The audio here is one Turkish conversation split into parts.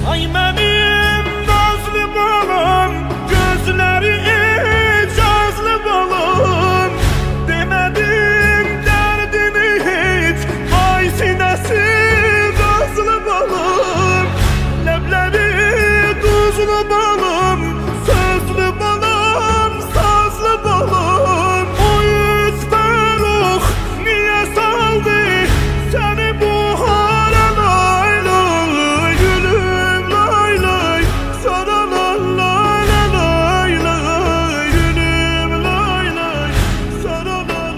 Ay benim nazlı balam, gözleri icazlı balam. Demedim derdini hiç, ay sinesi gazlı balam. Lebleri tuzlu balam, sözlü balam, sazlı balam. O yüzden oh niye saldı seni bu hale lay lay. Gülüm lay lay, sana lay lay lay lay. Gülüm lay lay, sana lay lay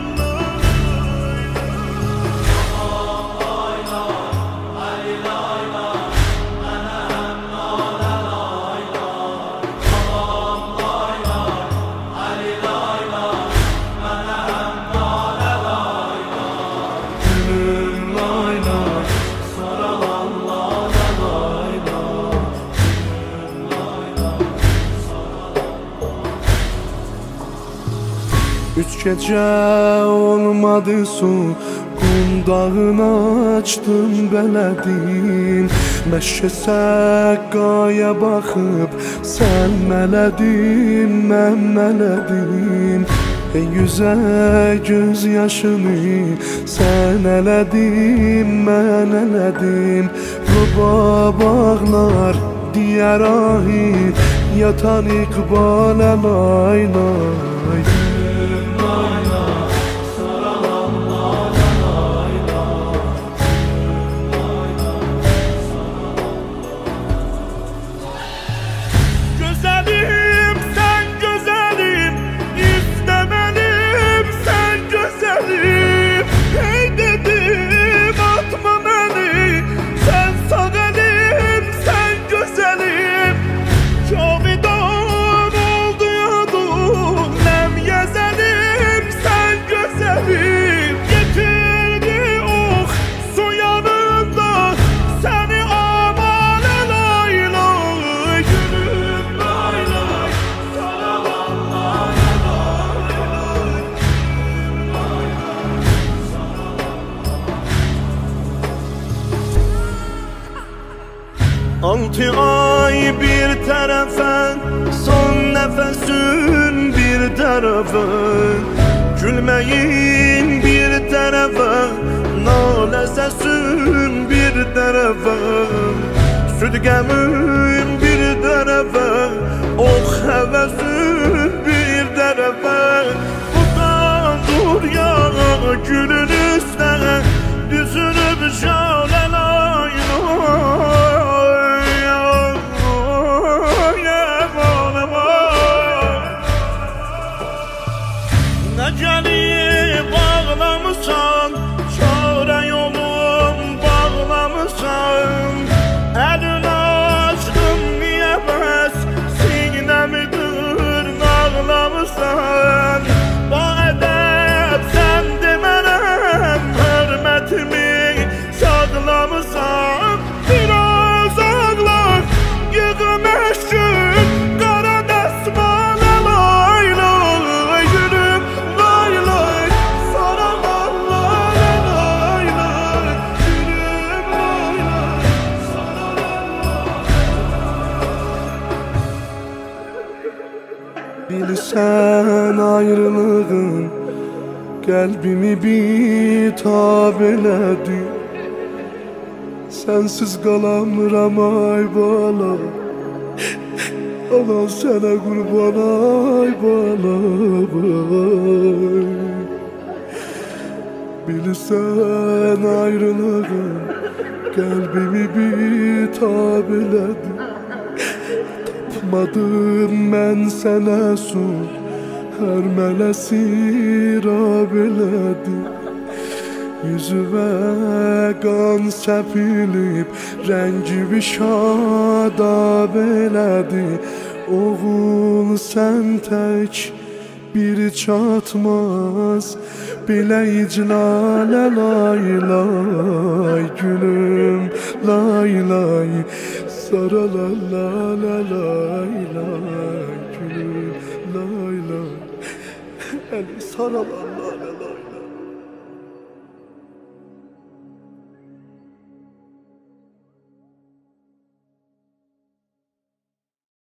Üç gece olmadı su, qundağını açdım belədin. Məşə səqqaya baxıb sən mələdin, mən mələdim. Ey yüzə göz yaşını sən elədin, mən elədim. Ruba bağlar diyər ahi, yatan iqbalə lay lay. Güzelim sen güzelim, istemelim sen güzelim. Hey dedim atma beni, sen sağ elim sen güzelim. Cavidan oldu yadum, nem yezelim sen güzelim. Getirdi oh su yanında seni amale lay lay. Gülüm lay lay, sana lay lay lay. Altı ay bir tarafa, son nefesin bir tarafa. Gülmeyin bir tarafa, nale sesin bir tarafa. Südgemin bir tarafa, oh hevesin bir tarafa. Buradan dur ya gülün üstüne, düzülüp şale lay lay. Neceli bağlamışsan, çare yolum bağlamışsan. Elini açtım niye bəs, sinemi dırnaqlamışsan. Bu edep sen demərəm, hörmətimi saklamışsan. Biraz ağlar, yığım eşkin, qara dəsmale lay lay. Gülüm lay lay, sana lay lay lay lay. Gülüm lay lay, sana lay lay. Bilsən ayrılığın qəlbimi bitab elədi. Sensiz qalamıram ay bala, anan sənə qurban ay bala ay. Bilsən ayrılığın qəlbimi bitab elədi. Tapmadım mən sənə su, hər mələsi rab elədi. Yüzüvə qan səpilib, rəngi şadab elədi. Oğul sən tək bir çatmaz, belə iclalə lay lay. Gülüm lay lay, sara la la la lay lay. Gülüm lay lay, eli sara la la.